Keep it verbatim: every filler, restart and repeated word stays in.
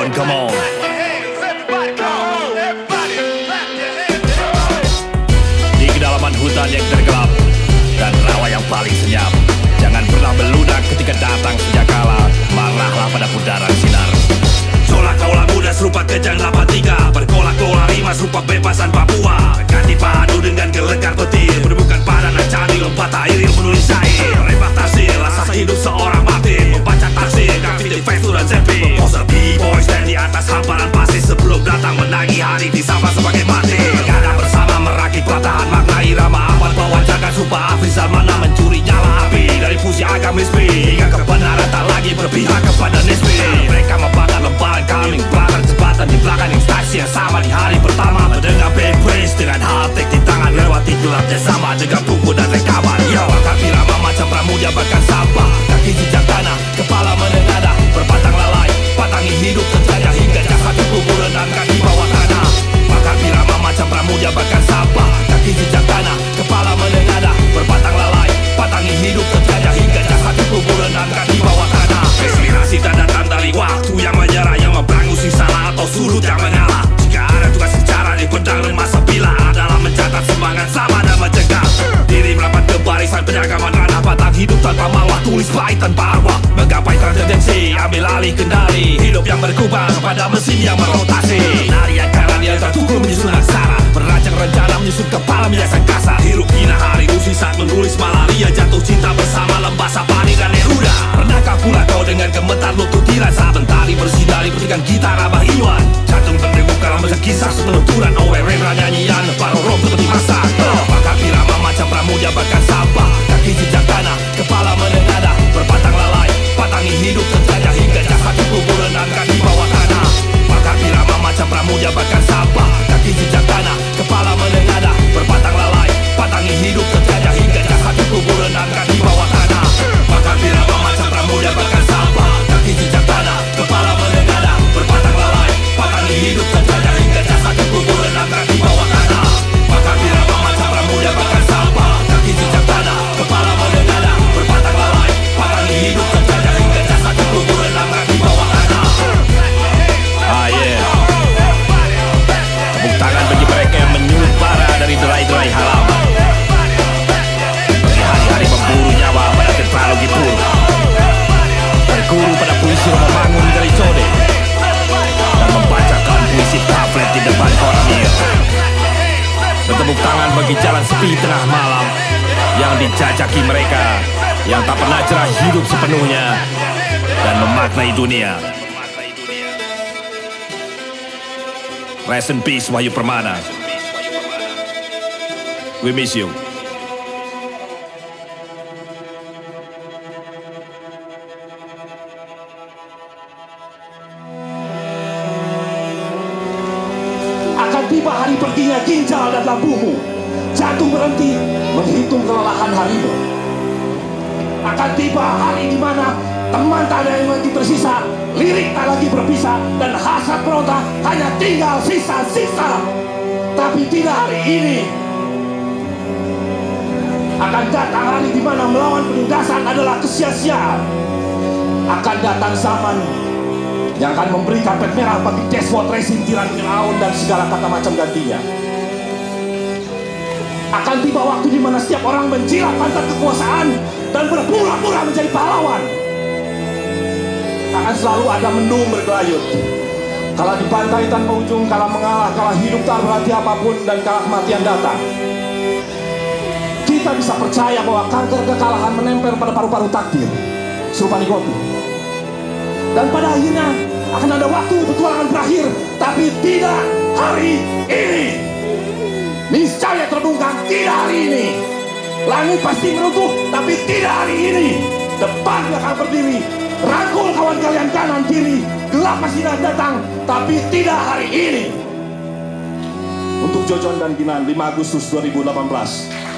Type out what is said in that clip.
and come on. Di kedalaman hutan yang tergelap dan rawa yang paling senyap, jangan pernah melunak ketika datang senjakala. Marahlah pada putaran sinar. Solah kaulah muda serupa kejang delapan tiga, berkolak-kolak rima serupa bebasan Papua. Ganti padu dengan gelegar petir, menemukan padanan candi lompat air menulis syair. Rebah tasir, rasa hidup seorang martir, membaca tafsir, grafiti, festur dan selfie. Poser B-boy stand di atas hamparan pasir sebelum datang menagih hari disapa sebagai mati. Gada bersama merakit patahan makna irama abad bawajakan sumpah Afrizal mana mencuri nyala api dari fusi agamis B hingga kebenaran tak lagi berpihak kepada nisbi. Mereka membakar lebaran kambing, bakar jembatan di belakang stasi yang sama di hari pertama. Mendengar band praise dengan hardtech di tangan, lewati gelapnya sama dengan buku dan rekaman. Yo, bakar pirama macam pramudia bahkan sampah, kaki jejak tanah, kepala menengadah, berbatang lalai, patangi hidup terjajah hingga jasad dikubur renangkan di bawah tanah. Bakar pirama macam pramudia bahkan sampah, kaki jejak tanah, kepala menengadah, berbatang lalai, patangi hidup terjajah hingga jasad dikubur renangkan di bawah tanah. Inspirasi tak datang dari waktu yang menyerah, yang memberangusi salah atau sudut yang mengalah. Jika ada tugas sejarah di pedang dan masa bila adalah mencatat semangat sama dan mencegah diri merapat ke barisan penjaga ranah batang hidup tanpa marwah, tulis baik tanpa arwah, menggapai transcendensi, ambil alih kendali hidup yang berkubang pada mesin yang merotasi. Nari yang kanan yang tertukul menyusun aksara, merancang rencana menyusun kepala menyasan kasar. Hirup hina hari usi saat menulis malaria, jatuh cinta bersama lembah Sapani dan Neruda. Pernahkah pula kau dengan gemetar lutut dirasa mentari bersinari petikan gitar Abah Iwan, jantung berdegup dalam kisah penuturan Owe Rendra nyanyian Paro Rom seperti masak. Oh, bakar pirama macam pramudia bahkan sampah, kaki jejak tanah, kepala menengadah, berbatang lalai, patangi hidup terjajah hingga jasad dikubur renangkan di bawah tanah. Bakar pirama macam pramudia bahkan sampah, kaki jejak tanah, kepala menengadah, berbatang lalai, patangi hidup terjajah hingga jasad dikubur renangkan di bawah tanah. Bakar pirama macam pramudia bahkan sampah, kaki jejak tanah, kepala menengadah, berbatang lalai, patangi hidup terjajah hingga jasad dikubur renangkan di bawah tanah. Bakar pirama macam pramudia bahkan sampah, kaki jejak tanah, kepala menengadah, berbatang lalai, patangi hidup terjajah hingga jasad dikubur renangkan di bawah tanah. Ah yeah, tepuk tangan bagi mereka yang menyulut bara dari derai-derai halaman, bagi hari-hari memburu nyawa pada teknologi pur, berguru pada puisi membangun dari code, dan membacakan puisi pamflet di depan kornil. Bertepuk tangan bagi jalan sepi tengah malam yang dijajaki mereka yang tak pernah cerah hidup sepenuhnya dan memaknai dunia. Rest in peace Wahyu Permana. We miss you. Akan tiba hari perginya ginjal dan lambumu, jantung berhenti menghitung kelelahan harimu. Akan tiba hari di mana teman tak ada yang lagi tersisa, lirik tak lagi berpisah, dan hasrat berontak hanya tinggal sisa-sisa. Tapi tidak hari ini. Akan datang hari di mana melawan penindasan adalah kesia-siaan. Akan datang zaman yang akan memberi karpet merah bagi dashboard racing, tiran Firaun dan segala kata macam gantinya. Akan tiba waktu di mana setiap orang menjilat pantat kekuasaan dan berpura-pura menjadi pahlawan. Akan selalu ada mendung bergelayut, kala di pantai tanpa ujung, kala mengalah, kala hidup tak berarti apapun, dan kala kematian datang. Kita bisa percaya bahwa kanker kekalahan menempel pada paru-paru takdir serupa nikotin. Dan pada akhirnya akan ada waktu petualangan berakhir, tapi tidak hari ini. Niscaya terbungkam, tidak hari ini. Langit pasti meruntuh, tapi tidak hari ini. Depan akan berdiri, rangkul kawan kalian kanan kiri. Gelap masih datang, tapi tidak hari ini. Untuk Jojon dan Kinan, lima Agustus dua ribu delapan belas.